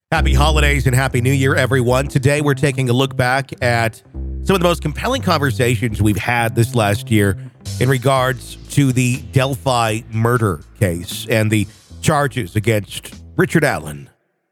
Happy holidays and happy new year, everyone. Today, we're taking a look back at some of the most compelling conversations we've had this last year in regards to the Delphi murder case and the charges against Richard Allen.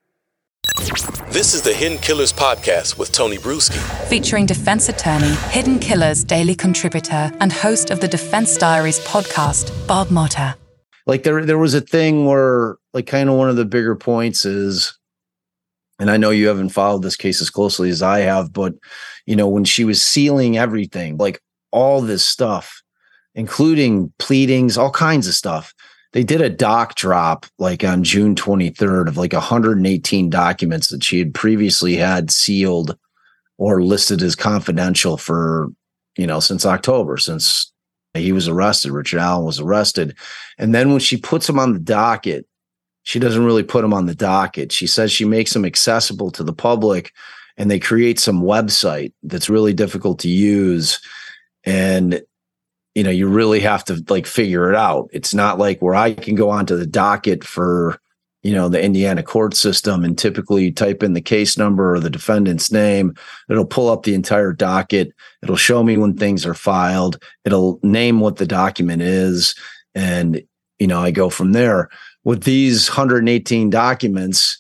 This is the Hidden Killers podcast with Tony Bruschi. Featuring defense attorney, Hidden Killers daily contributor, and host of the Defense Diaries podcast, Bob Motta. Like there was a thing where, like, kind of one of the bigger points is, and I know you haven't followed this case as closely as I have, but, you know, when she was sealing everything, like all this stuff, including pleadings, all kinds of stuff, they did a doc drop like on June 23rd of like 118 documents that she had previously had sealed or listed as confidential for, you know, since October, since he was arrested, Richard Allen was arrested. And then when she puts him on the docket, she doesn't really put them on the docket. She says she makes them accessible to the public, and they create some website that's really difficult to use. And, you know, you really have to like figure it out. It's not like where I can go onto the docket for, you know, the Indiana court system and typically type in the case number or the defendant's name. It'll pull up the entire docket. It'll show me when things are filed. It'll name what the document is. And, you know, I go from there. With these 118 documents,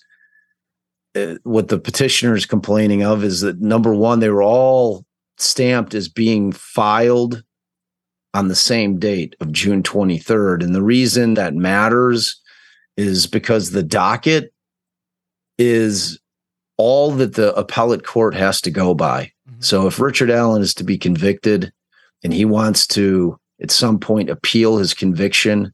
what the petitioner is complaining of is that, number one, they were all stamped as being filed on the same date of June 23rd. And the reason that matters is because the docket is all that the appellate court has to go by. Mm-hmm. So if Richard Allen is to be convicted and he wants to, at some point, appeal his conviction,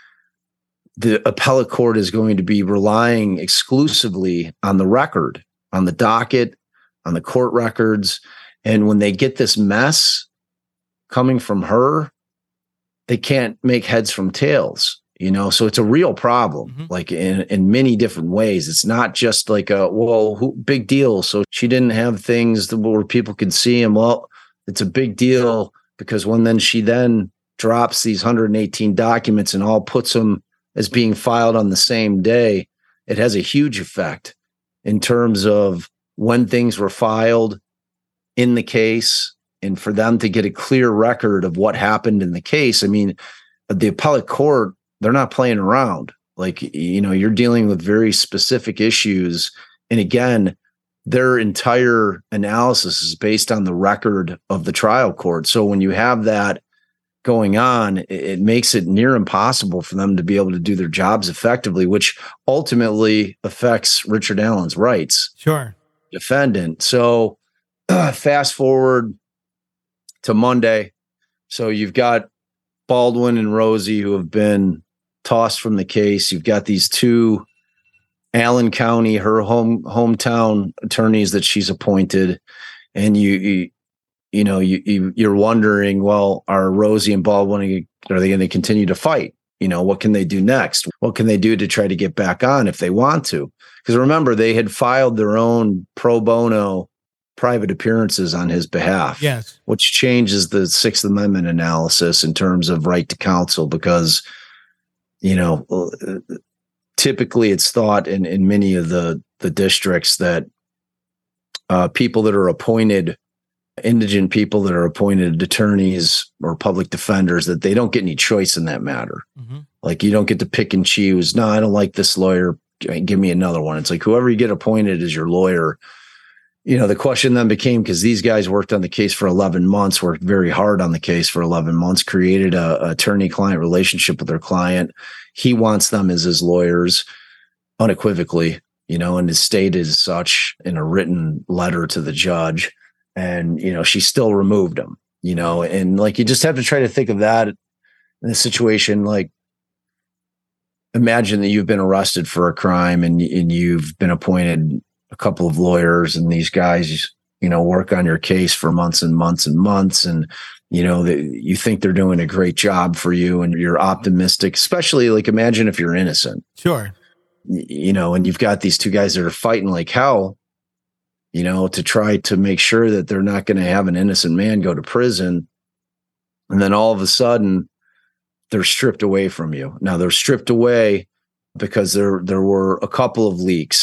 the appellate court is going to be relying exclusively on the record, on the docket, on the court records. And when they get this mess coming from her, they can't make heads from tails, you know? So it's a real problem, like in many different ways. It's not just like big deal. So she didn't have things where people could see him. Well, it's a big deal because when she drops these 118 documents and all puts them as being filed on the same day, it has a huge effect in terms of when things were filed in the case and for them to get a clear record of what happened in the case. I mean, the appellate court, they're not playing around. Like, you know, you're dealing with very specific issues. And again, their entire analysis is based on the record of the trial court. So when you have that going on, it makes it near impossible for them to be able to do their jobs effectively, which ultimately affects Richard Allen's rights. Sure. Defendant. So fast forward to Monday. So you've got Baldwin and Rosie who have been tossed from the case. You've got these two Allen County, her hometown attorneys that she's appointed. And you're wondering, well, are Rosie and Baldwin, are they going to continue to fight? You know, what can they do next? What can they do to try to get back on if they want to? Because remember, they had filed their own pro bono private appearances on his behalf, yes, which changes the Sixth Amendment analysis in terms of right to counsel, because, you know, typically it's thought in many of the districts that people that are appointed, indigent people that are appointed attorneys or public defenders, that they don't get any choice in that matter. Mm-hmm. Like, you don't get to pick and choose. No, I don't like this lawyer. Give me another one. It's like whoever you get appointed as your lawyer. You know, the question then became, because these guys worked on the case for 11 months, worked very hard on the case for 11 months, created a attorney-client relationship with their client. He wants them as his lawyers unequivocally, you know, and is stated as such in a written letter to the judge. And, you know, she still removed him, you know, and like, you just have to try to think of that in a situation. Like, imagine that you've been arrested for a crime and you've been appointed a couple of lawyers, and these guys, you know, work on your case for months and months and months. And, you know, you think they're doing a great job for you and you're optimistic, especially like, imagine if you're innocent. Sure. You know, and you've got these two guys that are fighting like hell, you know, to try to make sure that they're not going to have an innocent man go to prison. And then all of a sudden they're stripped away from you. Now they're stripped away because there were a couple of leaks.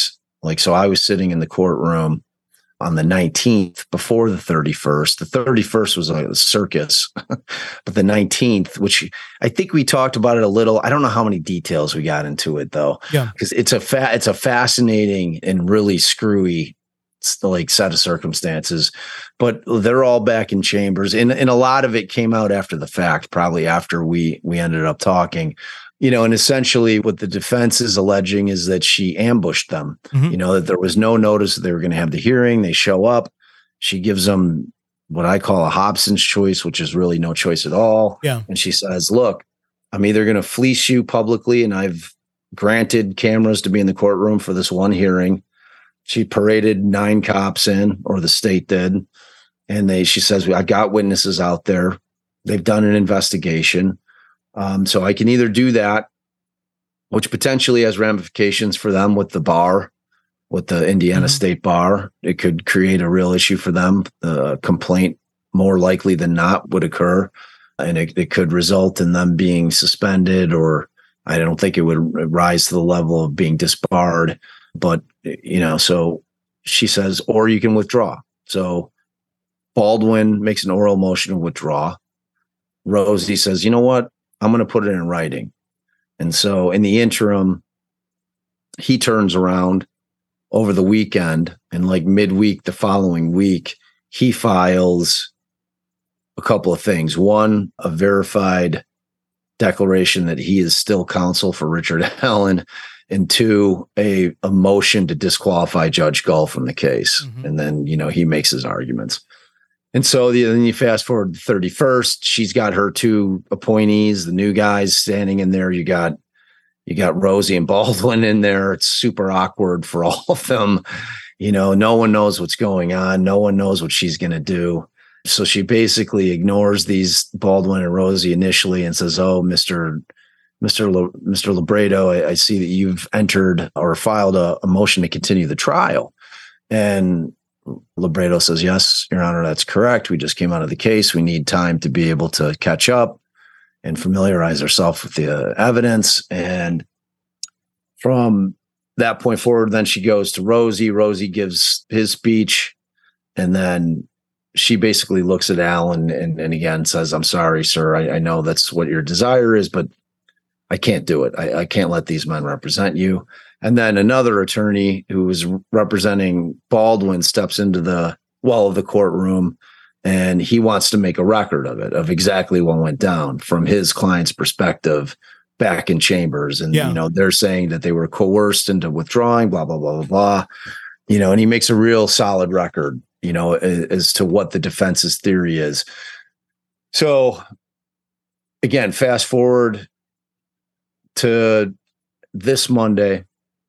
Like, so I was sitting in the courtroom on the 19th before the 31st. The 31st was like a circus, but the 19th, which I think we talked about it a little. I don't know how many details we got into it though. Yeah. Because it's a fascinating and really screwy like set of circumstances, but they're all back in chambers. And a lot of it came out after the fact, probably after we ended up talking. And essentially what the defense is alleging is that she ambushed them, that there was no notice that they were going to have the hearing. They show up. She gives them what I call a Hobson's choice, which is really no choice at all. Yeah. And she says, look, I'm either going to fleece you publicly, and I've granted cameras to be in the courtroom for this one hearing. She paraded 9 cops in, or the state did. And she says, I've got witnesses out there. They've done an investigation. So I can either do that, which potentially has ramifications for them with the bar, with the Indiana State Bar. It could create a real issue for them. The complaint, more likely than not, would occur. And it could result in them being suspended, or I don't think it would rise to the level of being disbarred. But, so she says, or you can withdraw. So Baldwin makes an oral motion to withdraw. Rosie says, you know what? I'm going to put it in writing. And so in the interim, he turns around over the weekend, and like midweek the following week, he files a couple of things. One, a verified declaration that he is still counsel for Richard Allen, and 2, a motion to disqualify Judge Gull from the case. And then, he makes his arguments. And so then you fast forward to the 31st, she's got her 2 appointees, the new guys standing in there. You got Rosie and Baldwin in there. It's super awkward for all of them. No one knows what's going on. No one knows what she's going to do. So she basically ignores these Baldwin and Rosie initially and says, oh, Mr. Libredo, I see that you've entered or filed a motion to continue the trial. And Libredo says, yes, Your Honor, that's correct. We just came out of the case. We need time to be able to catch up and familiarize ourselves with the evidence. And from that point forward, then she goes to Rosie. Rosie gives his speech. And then she basically looks at Alan and again says, I'm sorry, sir. I know that's what your desire is, but I can't do it. I can't let these men represent you. And then another attorney who was representing Baldwin steps into the wall of the courtroom, and he wants to make a record of it, of exactly what went down from his client's perspective back in chambers. And, they're saying that they were coerced into withdrawing, blah, blah, blah, blah, blah. And he makes a real solid record, as to what the defense's theory is. So again, fast forward to this Monday,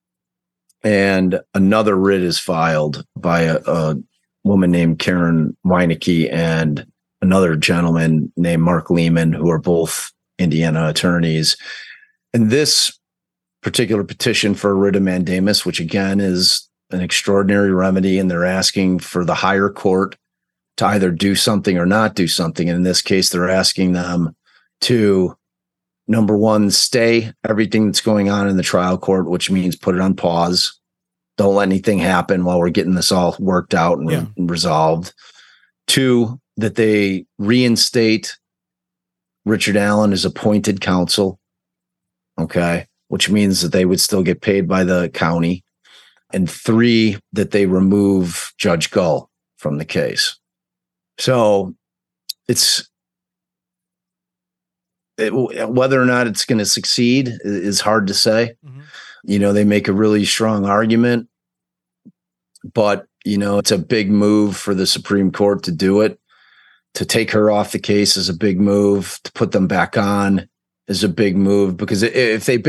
and another writ is filed by a woman named Karen Weinecke and another gentleman named Mark Lehman, who are both Indiana attorneys. And this particular petition for a writ of mandamus, which again is an extraordinary remedy, and they're asking for the higher court to either do something or not do something. And in this case, they're asking them to, number one, stay everything that's going on in the trial court, which means put it on pause. Don't let anything happen while we're getting this all worked out and resolved. 2, that they reinstate Richard Allen as appointed counsel. Okay. Which means that they would still get paid by the county. And 3, that they remove Judge Gull from the case. So whether or not it's going to succeed is hard to say. They make a really strong argument, but, it's a big move for the Supreme Court to do it. To take her off the case is a big move. To put them back on is a big move, because if they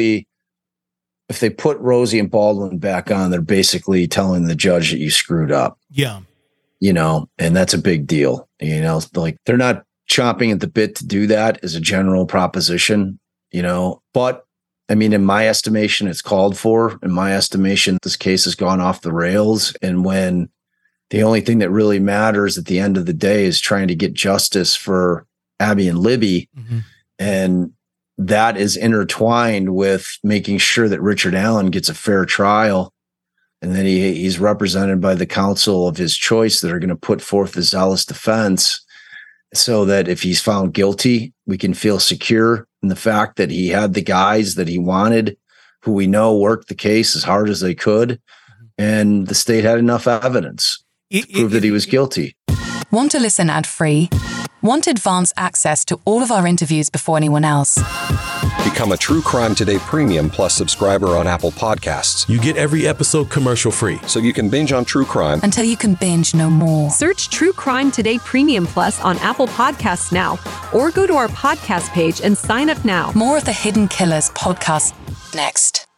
put Rosie and Baldwin back on, they're basically telling the judge that you screwed up. Yeah. And that's a big deal. Like, they're not chomping at the bit to do that as a general proposition, but I mean, in my estimation, it's called for. In my estimation, this case has gone off the rails. And when the only thing that really matters at the end of the day is trying to get justice for Abby and Libby, and that is intertwined with making sure that Richard Allen gets a fair trial and then he's represented by the counsel of his choice that are going to put forth a zealous defense, so that if he's found guilty, we can feel secure in the fact that he had the guys that he wanted, who we know worked the case as hard as they could, and the state had enough evidence to prove that he was guilty. Want to listen ad-free? Want advanced access to all of our interviews before anyone else? Become a True Crime Today Premium Plus subscriber on Apple Podcasts. You get every episode commercial-free, so you can binge on true crime until you can binge no more. Search True Crime Today Premium Plus on Apple Podcasts now, or go to our podcast page and sign up now. More of the Hidden Killers podcast next.